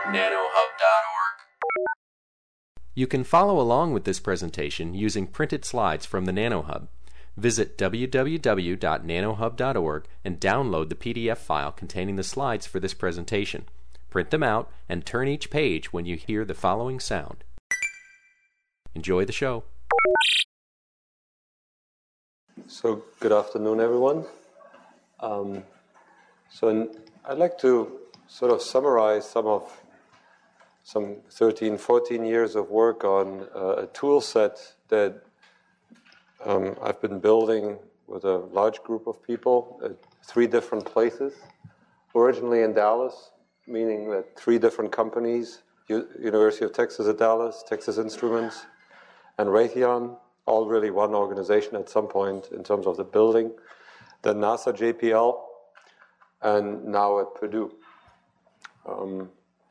nanohub.org. You can follow along with this presentation using printed slides from the NanoHub. Visit www.nanohub.org and download the PDF file containing the slides for this presentation. Print them out and turn each page when you hear the following sound. Enjoy the show. So, good afternoon, everyone. I'd like to sort of summarize some 13, 14 years of work on a tool set that I've been building with a large group of people at 3 different places. Originally in Dallas, meaning that 3 different companies, University of Texas at Dallas, Texas Instruments, and Raytheon, all really one organization at some point in terms of the building. Then NASA JPL, and now at Purdue. Let me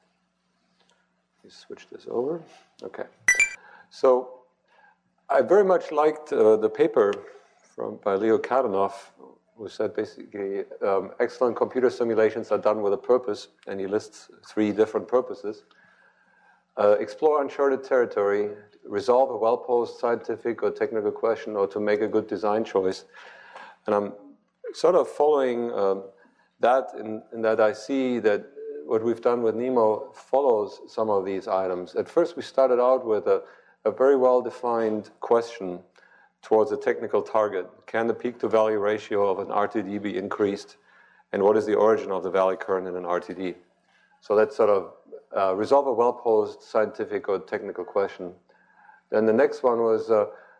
switch this over. Okay. So I very much liked the paper by Leo Kadanoff, who said basically excellent computer simulations are done with a purpose, and he lists 3 different purposes. Explore uncharted territory, resolve a well-posed scientific or technical question, or to make a good design choice. And I'm sort of following that in that I see that what we've done with NEMO follows some of these items. At first, we started out with a very well-defined question towards a technical target. Can the peak-to-valley ratio of an RTD be increased? And what is the origin of the valley current in an RTD? So that's sort of resolve a well-posed scientific or technical question. Then the next one was,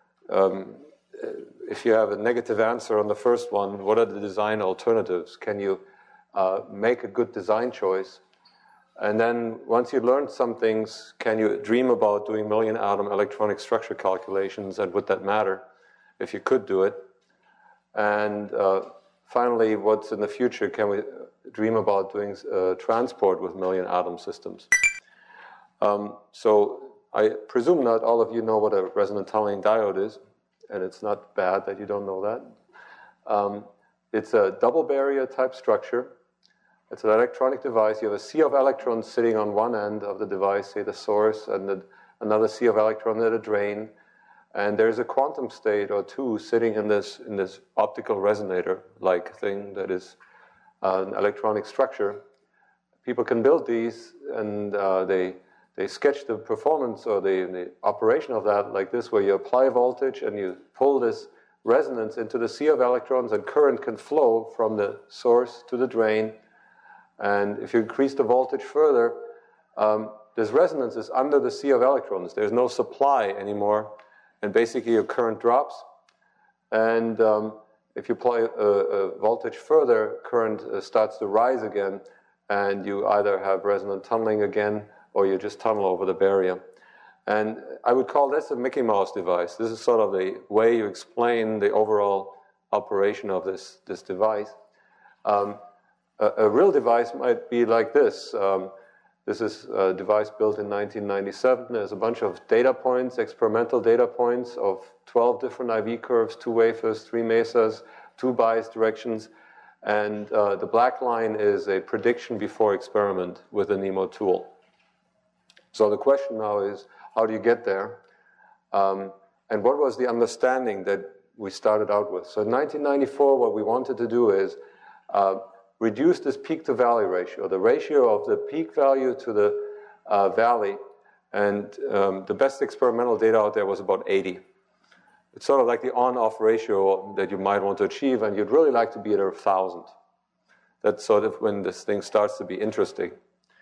if you have a negative answer on the first one, what are the design alternatives? Can you make a good design choice? And then once you learned some things, can you dream about doing million-atom electronic structure calculations, and would that matter if you could do it? And finally, what's in the future? Can we dream about doing transport with million-atom systems? So I presume not all of you know what a resonant tunneling diode is, and it's not bad that you don't know that. It's a double barrier type structure. It's an electronic device. You have a sea of electrons sitting on one end of the device, say the source, and another sea of electrons at a drain. And there's a quantum state or 2 sitting in this optical resonator-like thing that is an electronic structure. People can build these, and they sketch the performance or the operation of that like this, where you apply voltage and you pull this resonance into the sea of electrons, and current can flow from the source to the drain. And if you increase the voltage further, this resonance is under the sea of electrons. There's no supply anymore, and basically your current drops. And if you apply voltage further, current starts to rise again, and you either have resonant tunneling again, or you just tunnel over the barrier. And I would call this a Mickey Mouse device. This is sort of the way you explain the overall operation of this device. A real device might be like this. This is a device built in 1997. There's a bunch of data points, experimental data points of 12 different IV curves, 2 wafers, 3 mesas, 2 bias directions. And the black line is a prediction before experiment with the NEMO tool. So the question now is, how do you get there? And what was the understanding that we started out with? So in 1994, what we wanted to do is reduce this peak-to-valley ratio, the ratio of the peak value to the valley. And the best experimental data out there was about 80. It's sort of like the on-off ratio that you might want to achieve, and you'd really like to be at 1,000. That's sort of when this thing starts to be interesting.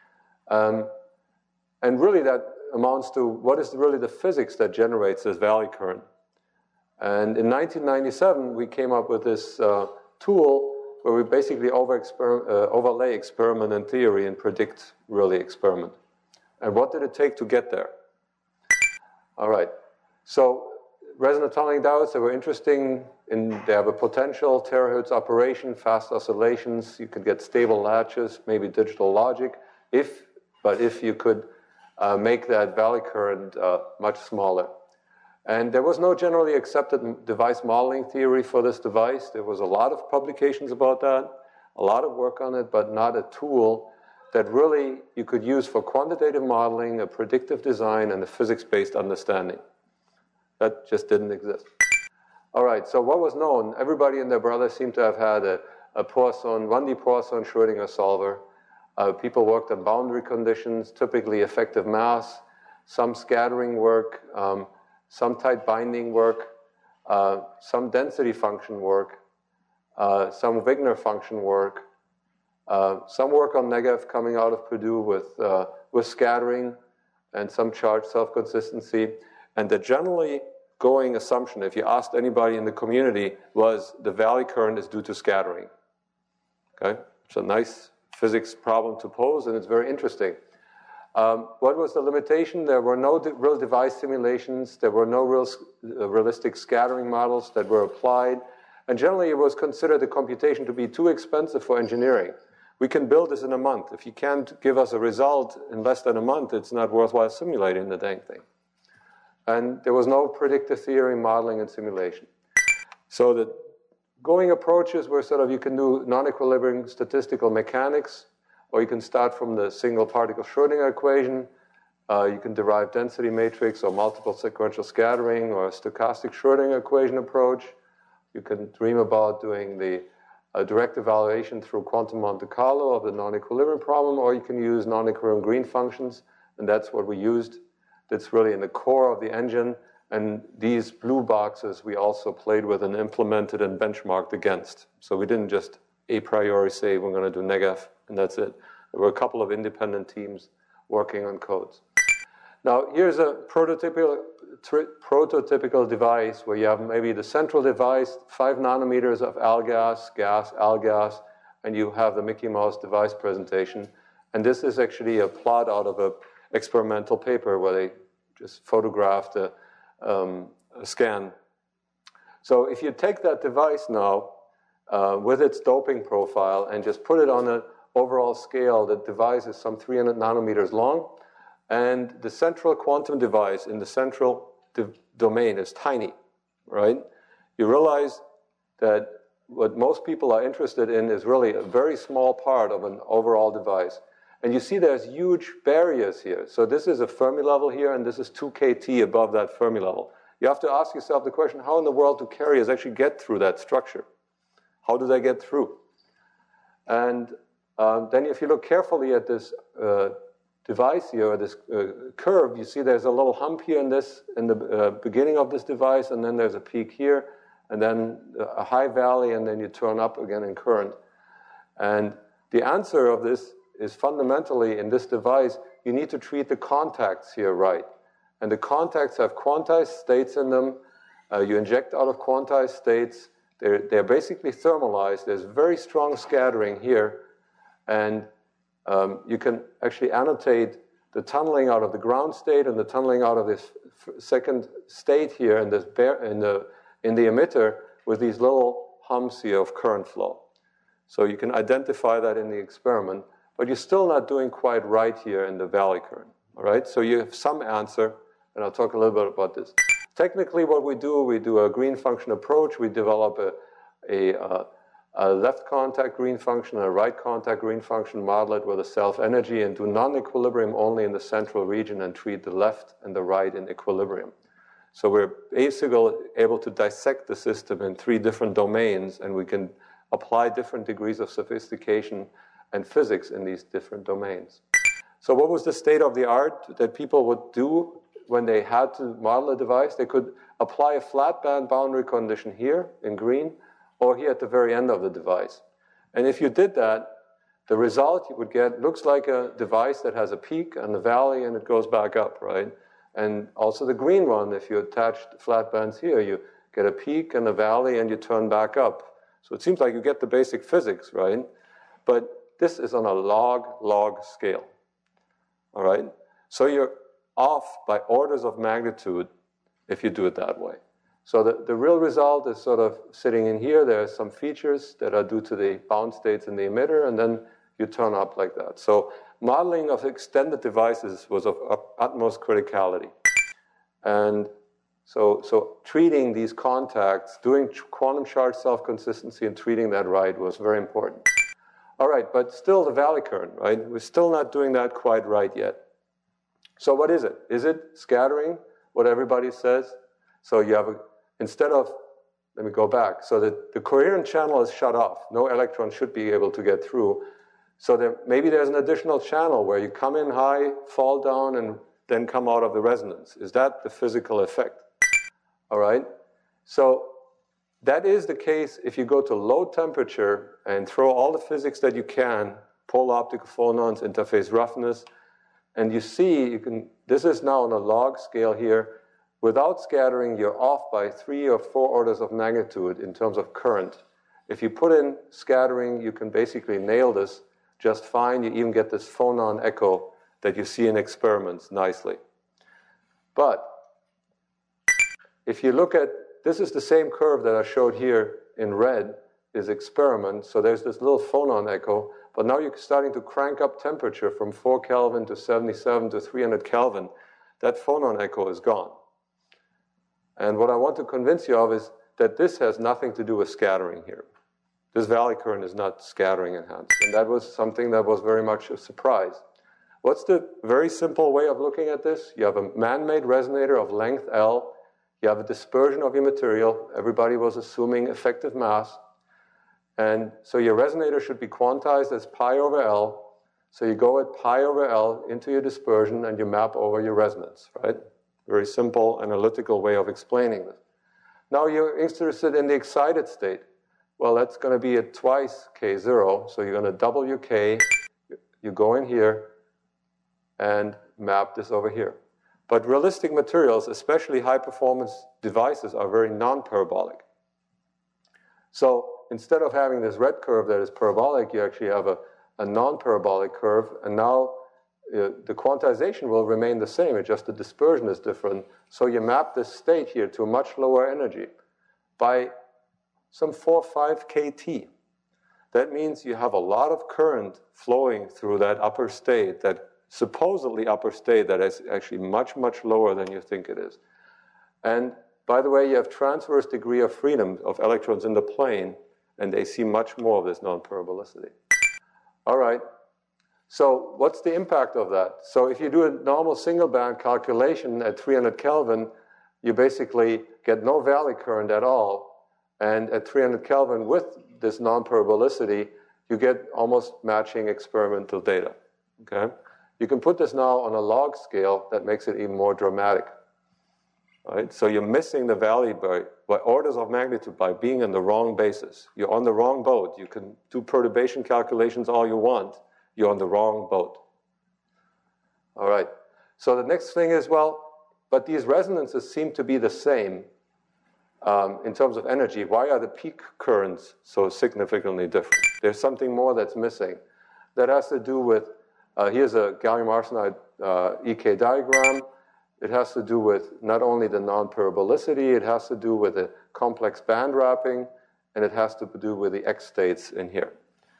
And really that amounts to what is really the physics that generates this valley current. And in 1997, we came up with this tool where we basically overlay experiment and theory and predict really experiment. And what did it take to get there? All right. So resonant tunneling diodes, they were interesting. They have a potential, terahertz operation, fast oscillations. You could get stable latches, maybe digital logic, if you could make that valley current much smaller. And there was no generally accepted device modeling theory for this device. There was a lot of publications about that, a lot of work on it, but not a tool that really you could use for quantitative modeling, a predictive design, and a physics-based understanding. That just didn't exist. All right, so what was known? Everybody and their brother seemed to have had a Poisson, 1D Poisson Schrödinger solver. People worked on boundary conditions, typically effective mass, some scattering work, some tight binding work, some density function work, some Wigner function work, some work on Negev coming out of Purdue with scattering and some charge self-consistency. And the generally going assumption, if you asked anybody in the community, was the valley current is due to scattering. Okay? It's a nice physics problem to pose, and it's very interesting. What was the limitation? There were no real device simulations. There were no realistic scattering models that were applied. And generally, it was considered the computation to be too expensive for engineering. We can build this in a month. If you can't give us a result in less than a month, it's not worthwhile simulating the dang thing. And there was no predictive theory, modeling, and simulation. So the going approaches were sort of, you can do non-equilibrium statistical mechanics, or you can start from the single particle Schrödinger equation. You can derive density matrix or multiple sequential scattering or a stochastic Schrödinger equation approach. You can dream about doing the direct evaluation through quantum Monte Carlo of the non-equilibrium problem, or you can use non-equilibrium green functions, and that's what we used. That's really in the core of the engine, and these blue boxes we also played with and implemented and benchmarked against. So we didn't just a priori say we're going to do Negev, and that's it. There were a couple of independent teams working on codes. Now, here's a prototypical device where you have maybe the central device, 5 nanometers of gas, gas, and you have the Mickey Mouse device presentation. And this is actually a plot out of an experimental paper where they just photographed a scan. So if you take that device now with its doping profile and just put it on an overall scale, the device is some 300 nanometers long, and the central quantum device in the central domain is tiny, right? You realize that what most people are interested in is really a very small part of an overall device. And you see there's huge barriers here. So this is a Fermi level here, and this is 2 kT above that Fermi level. You have to ask yourself the question, how in the world do carriers actually get through that structure? How do they get through? And then if you look carefully at this device here, or this curve, you see there's a little hump here in the beginning of this device, and then there's a peak here, and then a high valley, and then you turn up again in current. And the answer of this is fundamentally, in this device, you need to treat the contacts here right. And the contacts have quantized states in them. You inject out of quantized states. They're basically thermalized. There's very strong scattering here. And you can actually annotate the tunneling out of the ground state and the tunneling out of this second state here in the emitter with these little humps here of current flow. So you can identify that in the experiment, but you're still not doing quite right here in the valley current. All right, so you have some answer, and I'll talk a little bit about this. Technically, what we do a green function approach. We develop a left contact green function and a right contact green function, model it with a self-energy, and do non-equilibrium only in the central region and treat the left and the right in equilibrium. So we're basically able to dissect the system in 3 different domains, and we can apply different degrees of sophistication and physics in these different domains. So what was the state of the art that people would do when they had to model a device? They could apply a flat band boundary condition here in green, or here at the very end of the device. And if you did that, the result you would get looks like a device that has a peak and a valley, and it goes back up, right? And also the green one, if you attach flat bands here, you get a peak and a valley, and you turn back up. So it seems like you get the basic physics, right? But this is on a log scale, all right? So you're off by orders of magnitude if you do it that way. So the real result is sort of sitting in here. There are some features that are due to the bound states in the emitter, and then you turn up like that. So modeling of extended devices was of utmost criticality. And so treating these contacts, doing quantum charge self-consistency and treating that right was very important. All right, but still the Valley current, right? We're still not doing that quite right yet. So what is it? Is it scattering, what everybody says? So you have instead of, let me go back, so that the coherent channel is shut off. No electron should be able to get through. So maybe there's an additional channel where you come in high, fall down, and then come out of the resonance. Is that the physical effect? All right? So that is the case if you go to low temperature and throw all the physics that you can, polar optical phonons, interface roughness, and you see, this is now on a log scale here. Without scattering, you're off by 3 or 4 orders of magnitude in terms of current. If you put in scattering, you can basically nail this just fine. You even get this phonon echo that you see in experiments nicely. But if you look at, this is the same curve that I showed here in red, is experiment. So there's this little phonon echo, but now you're starting to crank up temperature from 4 Kelvin to 77 to 300 Kelvin. That phonon echo is gone. And what I want to convince you of is that this has nothing to do with scattering here. This Valley current is not scattering enhanced. And that was something that was very much a surprise. What's the very simple way of looking at this? You have a man-made resonator of length L. You have a dispersion of your material. Everybody was assuming effective mass. And so your resonator should be quantized as pi over L. So you go at pi over L into your dispersion and you map over your resonance, right? Very simple analytical way of explaining this. Now you're interested in the excited state. Well, that's going to be at twice K0. So you're going to double your K. You go in here and map this over here. But realistic materials, especially high-performance devices, are very non-parabolic. So instead of having this red curve that is parabolic, you actually have a non-parabolic curve. And now the quantization will remain the same. It's just the dispersion is different. So you map this state here to a much lower energy by some 4 or 5 kT. That means you have a lot of current flowing through that upper state, that supposedly upper state that is actually much, much lower than you think it is. And by the way, you have transverse degree of freedom of electrons in the plane, and they see much more of this non-parabolicity. All right. So what's the impact of that? So if you do a normal single band calculation at 300 Kelvin, you basically get no Valley current at all. And at 300 Kelvin with this non-parabolicity, you get almost matching experimental data. Okay? You can put this now on a log scale that makes it even more dramatic. Right? So you're missing the Valley by orders of magnitude by being in the wrong basis. You're on the wrong boat. You can do perturbation calculations all you want. You're on the wrong boat. All right. So the next thing is, well, but these resonances seem to be the same in terms of energy. Why are the peak currents so significantly different? There's something more that's missing. That has to do with, here's a gallium arsenide EK diagram. It has to do with not only the non-parabolicity, it has to do with the complex band wrapping, and it has to do with the X states in here.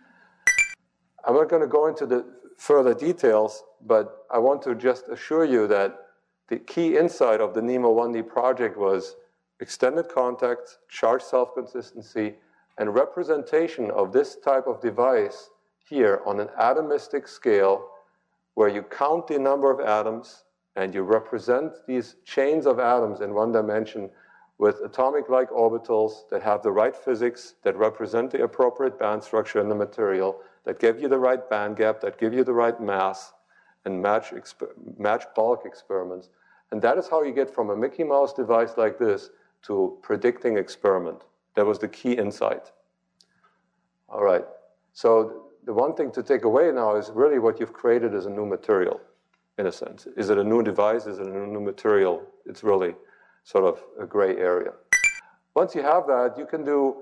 I'm not going to go into the further details, but I want to just assure you that the key insight of the NEMO 1D project was extended contact, charge self-consistency, and representation of this type of device here on an atomistic scale where you count the number of atoms and you represent these chains of atoms in one dimension with atomic-like orbitals that have the right physics, that represent the appropriate band structure in the material, that give you the right band gap, that give you the right mass, and match bulk experiments. And that is how you get from a Mickey Mouse device like this to predicting experiment. That was the key insight. All right. So the one thing to take away now is really what you've created is a new material, in a sense. Is it a new device? Is it a new material? It's really sort of a gray area. Once you have that, you can do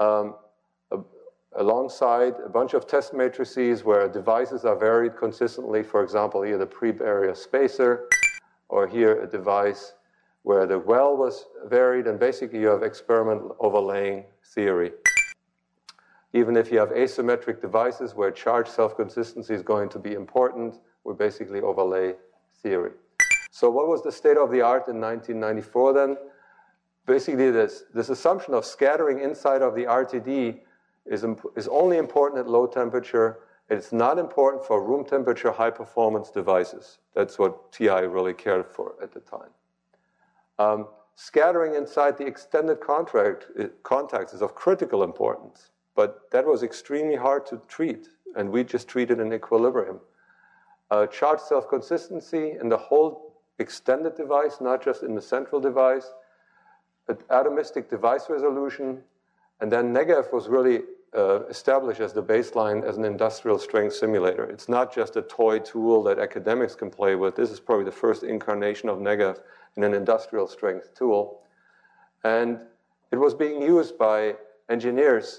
alongside a bunch of test matrices where devices are varied consistently. For example, here the pre-area spacer, or here a device where the well was varied, and basically you have experiment overlaying theory. Even if you have asymmetric devices where charge self-consistency is going to be important, we basically overlay theory. So what was the state of the art in 1994 then? Basically this assumption of scattering inside of the RTD is only important at low temperature. It's not important for room temperature high performance devices. That's what TI really cared for at the time. Scattering inside the extended contacts is of critical importance, but that was extremely hard to treat, and we just treated in equilibrium. Charge self-consistency in the whole extended device, not just in the central device. Atomistic device resolution, and then NeGAF was really established as the baseline as an industrial strength simulator. It's not just a toy tool that academics can play with. This is probably the first incarnation of NeGAF in an industrial strength tool. And it was being used by engineers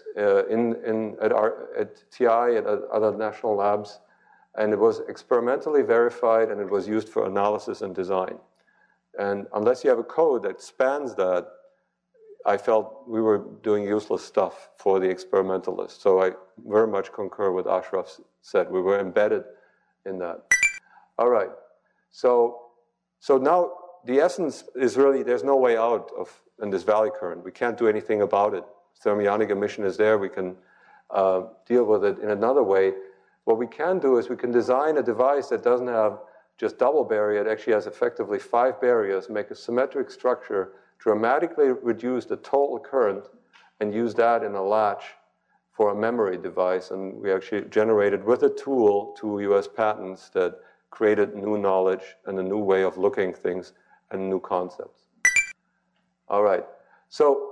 at TI, at other national labs, and it was experimentally verified, and it was used for analysis and design. And unless you have a code that spans that, I felt we were doing useless stuff for the experimentalists. So I very much concur with Ashraf said. We were embedded in that. All right. So now the essence is really there's no way out in this valley current. We can't do anything about it. Thermionic emission is there. We can deal with it in another way. What we can do is we can design a device that doesn't have just double barrier. It actually has effectively 5 barriers, make a symmetric structure, dramatically reduce the total current, and use that in a latch for a memory device. And we actually generated with a tool 2 US patents that created new knowledge and a new way of looking at things and new concepts. All right. So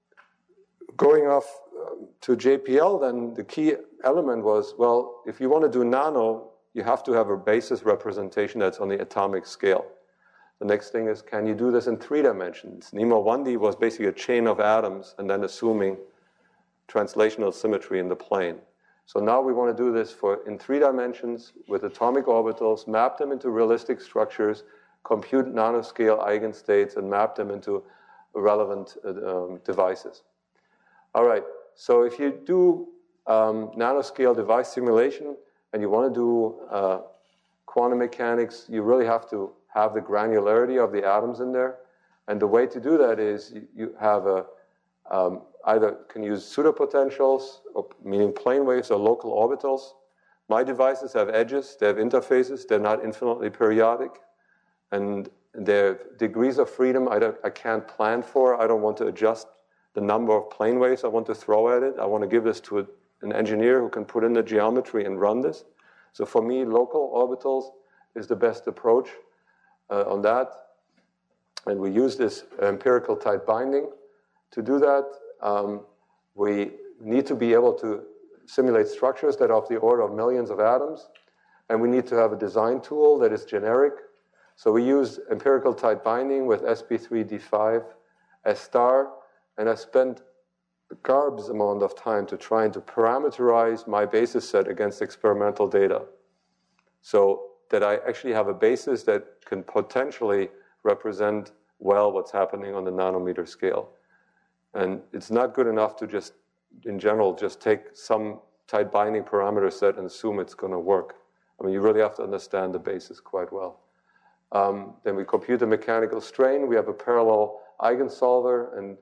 going off to JPL, then the key element was, well, if you want to do nano, you have to have a basis representation that's on the atomic scale. The next thing is, can you do this in 3 dimensions? NEMO 1D was basically a chain of atoms and then assuming translational symmetry in the plane. So now we want to do this in 3 dimensions with atomic orbitals, map them into realistic structures, compute nanoscale eigenstates, and map them into relevant devices. All right, so if you do nanoscale device simulation and you want to do quantum mechanics, you really have to have the granularity of the atoms in there. And the way to do that is you have either can use pseudopotentials, meaning plane waves or local orbitals. My devices have edges, they have interfaces, they're not infinitely periodic, and their degrees of freedom I can't plan for. I don't want to adjust the number of plane waves I want to throw at it. I want to give this to an engineer who can put in the geometry and run this. So for me, local orbitals is the best approach on that. And we use this empirical tight binding. To do that, we need to be able to simulate structures that are of the order of millions of atoms. And we need to have a design tool that is generic. So we use empirical tight binding with sp3d5 as star. And I spent a garbs amount of time to trying to parameterize my basis set against experimental data, so that I actually have a basis that can potentially represent well what's happening on the nanometer scale. And it's not good enough to just, in general, just take some tight binding parameter set and assume it's going to work. I mean, you really have to understand the basis quite well. Then we compute the mechanical strain. We have a parallel eigensolver and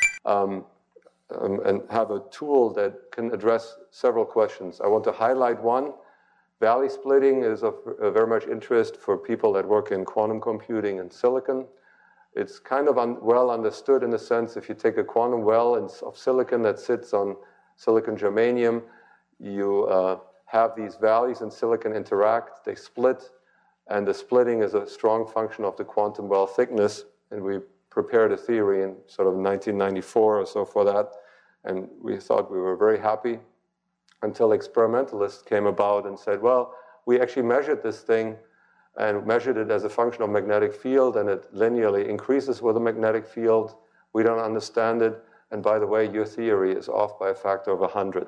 have a tool that can address several questions. I want to highlight one. Valley splitting is of very much interest for people that work in quantum computing and silicon. It's kind of well understood in the sense if you take a quantum well of silicon that sits on silicon germanium, you have these valleys in silicon interact, they split, and the splitting is a strong function of the quantum well thickness, and we prepared a theory in sort of 1994 or so for that, and we thought we were very happy until experimentalists came about and said, well, we actually measured this thing and measured it as a function of magnetic field, and it linearly increases with a magnetic field. We don't understand it, and by the way, your theory is off by a factor of 100.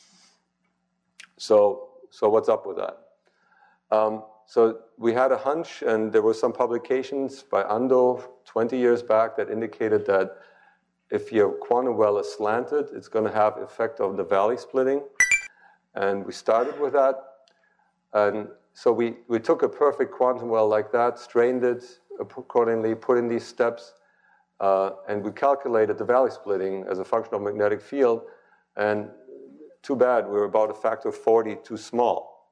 So what's up with that? So we had a hunch, and there were some publications by Ando 20 years back that indicated that if your quantum well is slanted, it's going to have effect of the valley splitting. And we started with that. And so we took a perfect quantum well like that, strained it accordingly, put in these steps, and we calculated the valley splitting as a function of magnetic field. And too bad, we're about a factor of 40 too small.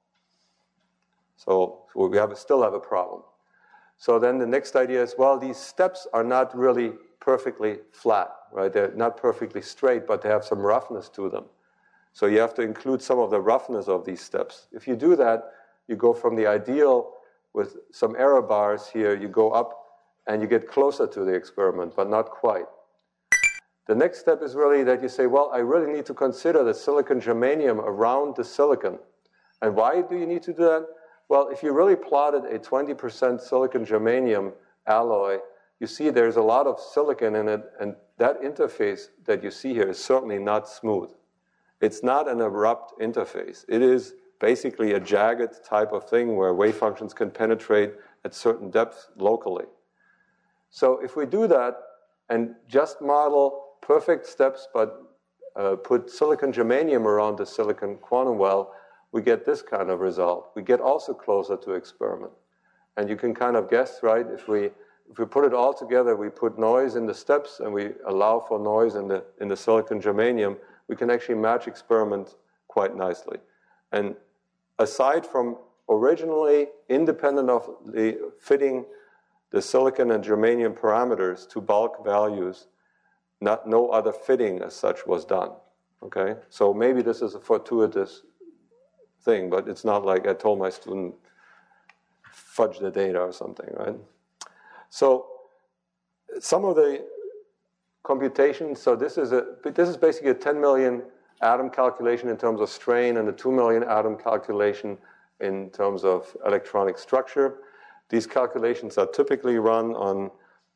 So we still have a problem. So then the next idea is, well, these steps are not really perfectly flat, right? They're not perfectly straight, but they have some roughness to them. So you have to include some of the roughness of these steps. If you do that, you go from the ideal with some error bars here, you go up and you get closer to the experiment, but not quite. The next step is really that you say, well, I really need to consider the silicon germanium around the silicon. And why do you need to do that? Well, if you really plotted a 20% silicon germanium alloy, you see there's a lot of silicon in it, and that interface that you see here is certainly not smooth. It's not an abrupt interface. It is basically a jagged type of thing where wave functions can penetrate at certain depths locally. So if we do that and just model perfect steps but put silicon germanium around the silicon quantum well, we get this kind of result. We get also closer to experiment. And you can kind of guess, right? If we put it all together, we put noise in the steps and we allow for noise in the silicon germanium, we can actually match experiment quite nicely. And aside from originally independent of the fitting the silicon and germanium parameters to bulk values, no other fitting as such was done. Okay? So maybe this is a fortuitous thing, but it's not like I told my student, fudge the data or something, right? So some of the computations, so this is basically a 10 million atom calculation in terms of strain and a 2 million atom calculation in terms of electronic structure. These calculations are typically run on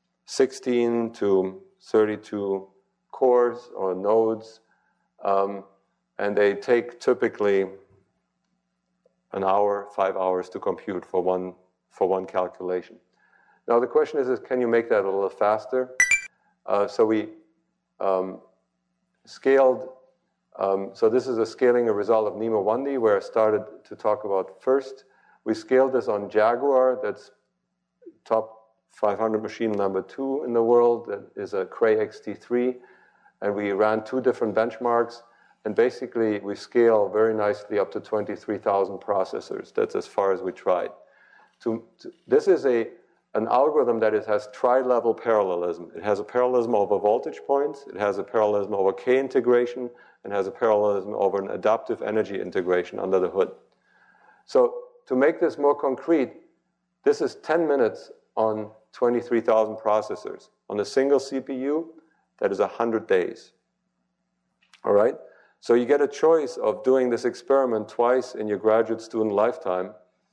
16 to 32 cores or nodes, and they take typically an hour, 5 hours to compute for one calculation. Now the question is can you make that a little faster? So we scaled. So this is a result of NeMo 1D, where I started to talk about first. We scaled this on Jaguar, that's top 500 machine number 2 in the world. That is a Cray XT3. And we ran 2 different benchmarks. And basically, we scale very nicely up to 23,000 processors. That's as far as we tried. This is an algorithm that has tri-level parallelism. It has a parallelism over voltage points. It has a parallelism over K integration, and has a parallelism over an adaptive energy integration under the hood. So to make this more concrete, this is 10 minutes on 23,000 processors. On a single CPU, that is 100 days. All right? So you get a choice of doing this experiment twice in your graduate student lifetime.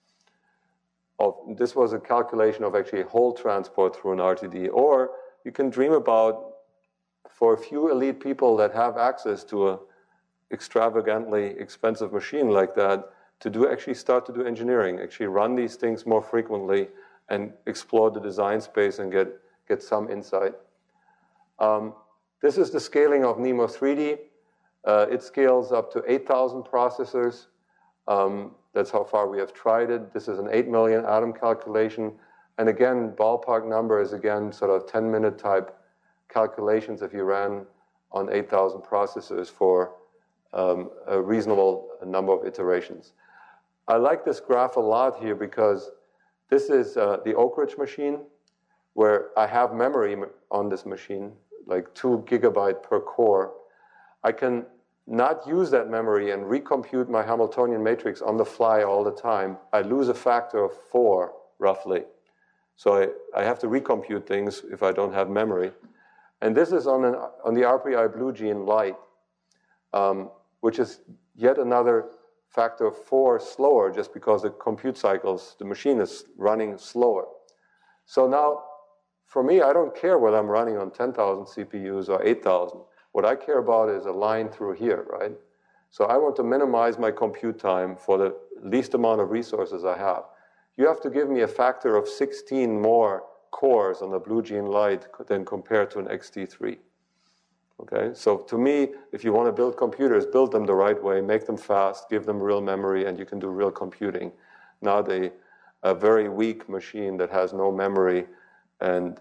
This was a calculation of actually whole transport through an RTD. Or you can dream about, for a few elite people that have access to an extravagantly expensive machine like that, to actually start to do engineering, actually run these things more frequently and explore the design space and get some insight. This is the scaling of NeMo 3D. It scales up to 8,000 processors. That's how far we have tried it. This is an 8 million atom calculation. And again, ballpark number is again sort of 10-minute type calculations if you ran on 8,000 processors for a reasonable number of iterations. I like this graph a lot here because this is the Oak Ridge machine, where I have memory on this machine, like 2 gigabyte per core. I can not use that memory and recompute my Hamiltonian matrix on the fly all the time. I lose a factor of 4, roughly. So I have to recompute things if I don't have memory. And this is on the RPI Blue Gene Lite, which is yet another factor of 4 slower, just because the compute cycles, the machine is running slower. So now, for me, I don't care whether I'm running on 10,000 CPUs or 8,000. What I care about is a line through here, right? So I want to minimize my compute time for the least amount of resources I have. You have to give me a factor of 16 more cores on the Blue Gene Lite than compared to an XT3. Okay, so to me, if you want to build computers, build them the right way, make them fast, give them real memory, and you can do real computing. Not a very weak machine that has no memory, and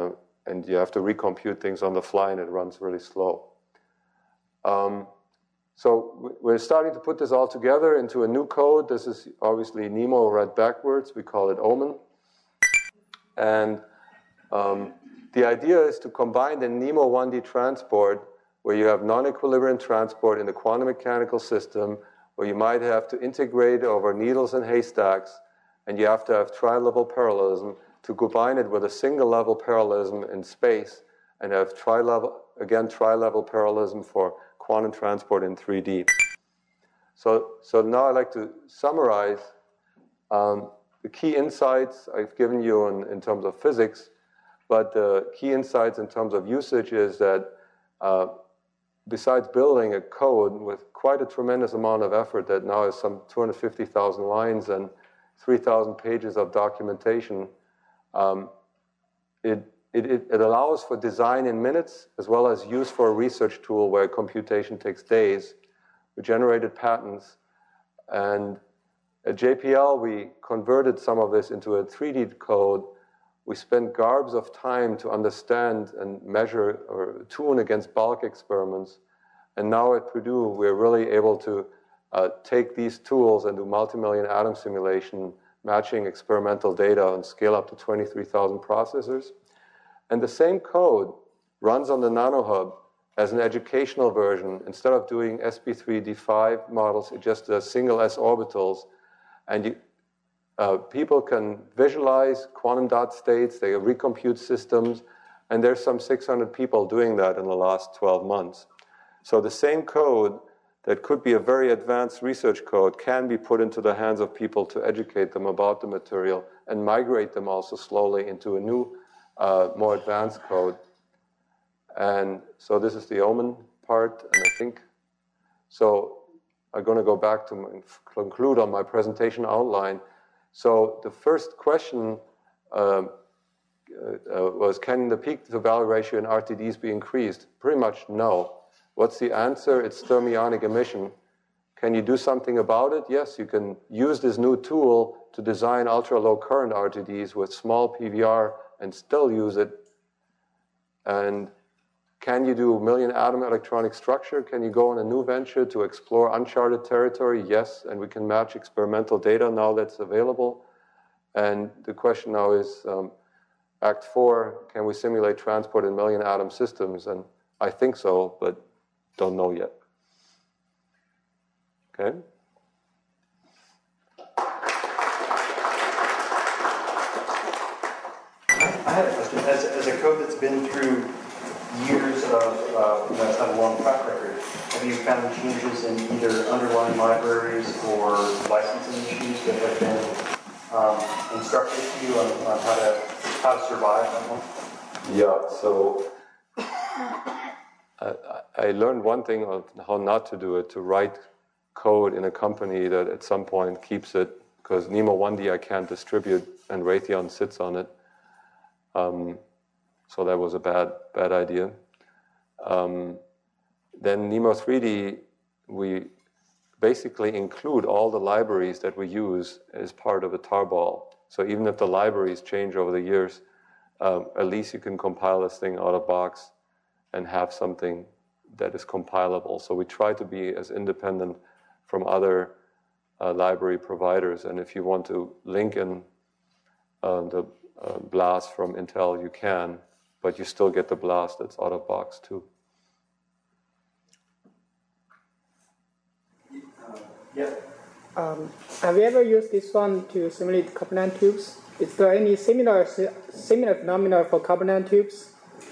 you have to recompute things on the fly, and it runs really slow. So we're starting to put this all together into a new code. This is obviously NeMo read backwards. We call it Omen. And the idea is to combine the NeMo 1D transport, where you have non-equilibrium transport in the quantum mechanical system, where you might have to integrate over needles and haystacks, and you have to have tri-level parallelism, to combine it with a single-level parallelism in space, and have tri-level parallelism for quantum transport in 3D. So now I'd like to summarize the key insights I've given you in terms of physics, but the key insights in terms of usage is that besides building a code with quite a tremendous amount of effort that now has some 250,000 lines and 3,000 pages of documentation, it allows for design in minutes as well as use for a research tool where computation takes days. We generated patents, and at JPL we converted some of this into a 3D code. We spent garbs of time to understand and measure or tune against bulk experiments. And now at Purdue, we're really able to take these tools and do multi-million atom simulation, matching experimental data and scale up to 23,000 processors. And the same code runs on the NanoHub as an educational version. Instead of doing sp3d5 models, it just does single s orbitals. And people can visualize quantum dot states, they recompute systems, and there's some 600 people doing that in the last 12 months. So the same code that could be a very advanced research code can be put into the hands of people to educate them about the material and migrate them also slowly into a new, more advanced code. And so this is the Omen part, and I think, so I'm going to go back to conclude on my presentation outline. So the first question was, can the peak-to-valley ratio in RTDs be increased? Pretty much no. What's the answer? It's thermionic emission. Can you do something about it? Yes, you can use this new tool to design ultra-low current RTDs with small PVR and still use it. And can you do million atom electronic structure? Can you go on a new venture to explore uncharted territory? Yes, and we can match experimental data now that's available. And the question now is, Act 4, can we simulate transport in million atom systems? And I think so, but don't know yet. Okay? I had a question. As a code that's been through years of, that's had a long track record, have you found changes in either underlying libraries or licensing issues that have been instructive to you on how to survive that one? Yeah, so I learned one thing of how not to do it, to write code in a company that at some point keeps it, because NeMo 1D I can't distribute and Raytheon sits on it. So that was a bad idea. Then NeMo 3D, we basically include all the libraries that we use as part of a tarball. So even if the libraries change over the years, at least you can compile this thing out of box and have something that is compilable. So we try to be as independent from other library providers. And if you want to link in the BLAS from Intel, you can, but you still get the BLAS that's out of box too. Have you ever used this one to simulate copper nanotubes? Is there any similar phenomena for copper nanotubes?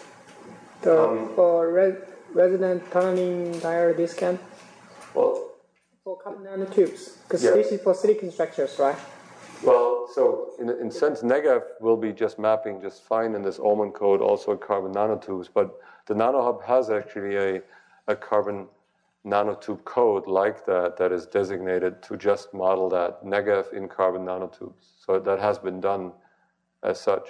For resonant tunneling diode discant? Well, for copper nanotubes, because this is for silicon structures, right? Well, so in a sense, NeGAF will be just mapping just fine in this Omen code, also carbon nanotubes. But the NanoHub has actually a carbon nanotube code like that is designated to just model that NeGAF in carbon nanotubes. So that has been done as such.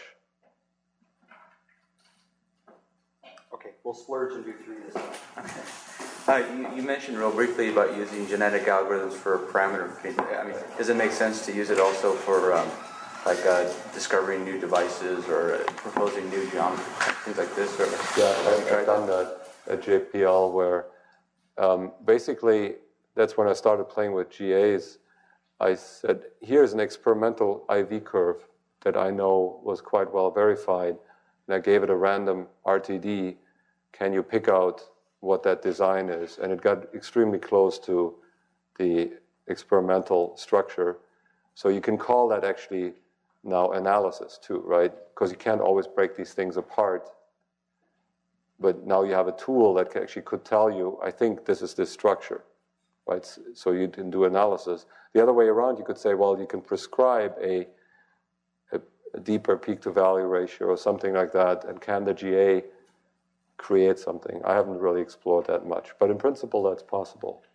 Okay, we'll splurge and do 3 this time. You mentioned real briefly about using genetic algorithms for parameter feeding. I mean, does it make sense to use it also for discovering new devices or proposing new geometry, things like this? Or yeah, I've done that at JPL where basically, that's when I started playing with GAs. I said, here's an experimental IV curve that I know was quite well verified, and I gave it a random RTD. Can you pick out what that design is? And it got extremely close to the experimental structure. So you can call that actually now analysis too, right? Because you can't always break these things apart. But now you have a tool that actually could tell you, I think this is this structure, right? So you can do analysis. The other way around, you could say, well, you can prescribe a deeper peak-to-value ratio or something like that, and can the GA create something? I haven't really explored that much, but in principle, that's possible.